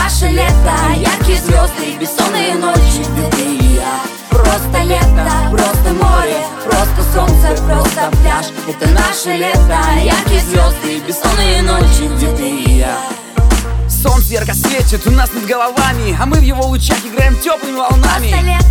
наше лето, яркие звезды, бессонные ночи, ты и я. Просто лето, просто море, просто солнце, просто пляж. Это наше лето, яркие звезды, бессонные ночи, где ты и я. Солнце ярко светит у нас над головами, а мы в его лучах играем теплыми волнами. Просто лето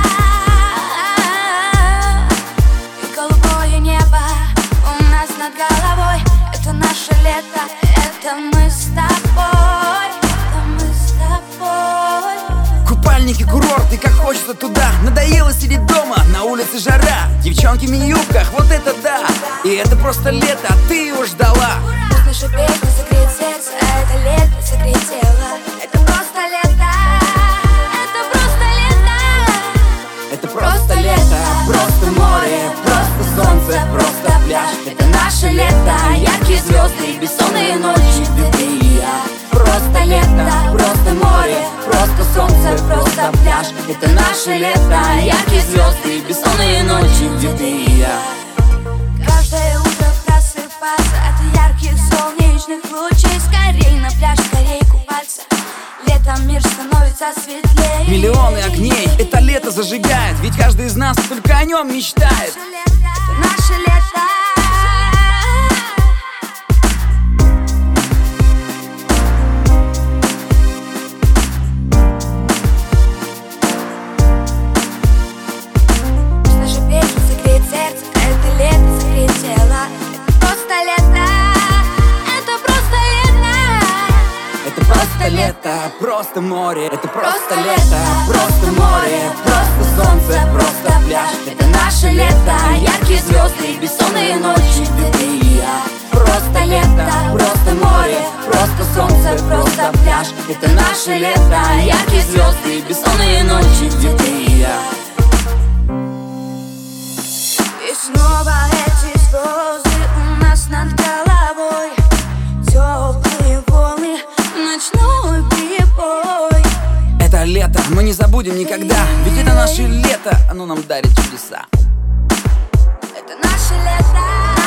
и голубое небо у нас над головой. Это наше лето, это мы с тобой, это мы с тобой. Купальники, курорты, как хочется туда. Надоело сидеть дома, на улице жара. Девчонки в мини-юбках, вот это да. И это просто лето, а ты его ждала. Пусть наша песня согреет сердце, а это лето согреет тело. Это просто лето, это просто лето. Это просто лето, просто море, просто солнце, просто пляж. Это наше лето, яркие звезды, бессонные ночи, ты и я. Просто лето, Просто море, просто солнце, просто пляж. Это наше лето, яркие звезды, бессонные ночи, где ты и я. Каждое утро просыпаться от ярких солнечных лучей. Скорей на пляж, скорей купаться. Летом мир становится светлее. миллионы огней, это лето зажигает. Ведь каждый из нас только о нем мечтает. Это наше лето. Просто лето, просто море, это просто лето, просто море, просто солнце, просто пляж. Это наше лето, яркие звезды, бессонные ночи, ты и я. Просто лето, просто море, просто солнце, просто пляж. Это наше лето, яркие звезды, бессонные ночи, где ты и я. И снова эти звезды у нас над головой. Теплые волны, ночной прибой. Это лето мы не забудем никогда, ведь это наше лето, оно нам дарит чудеса. Это наше лето,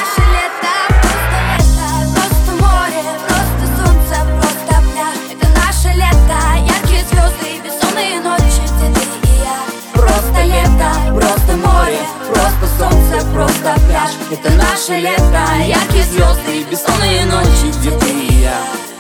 просто море, просто солнце, просто пляж. Это наше лето, яркие звезды, бессонные ночи, где ты и я. Просто лето, Просто море, просто солнце, просто пляж. Это наше лето, яркие звезды, бессонные ночи, где ты и я.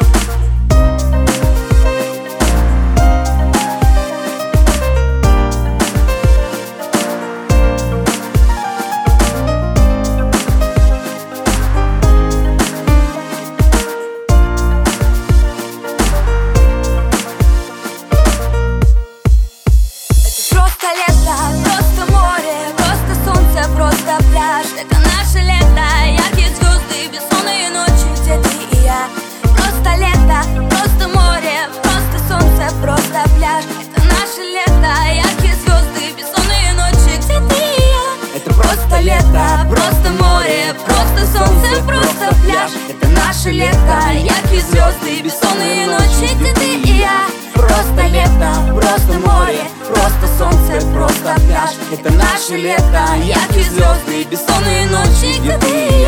Просто лето, просто море, просто солнце, просто пляж. Это наше лето, яркие звезды, бессонные ночи, где ты и я. Просто лето, просто море, просто солнце, просто пляж. Это наше лето, яркие звезды, бессонные ночи, где ты и я. это просто лето, Просто море, просто солнце, просто пляж. Это наше лето, яркие звезды, бессонные ночи, где ты и я. Просто лето, просто море, просто солнце, просто пляж. Это наше лето, яркие звезды, бессонные ночи, где ты и я.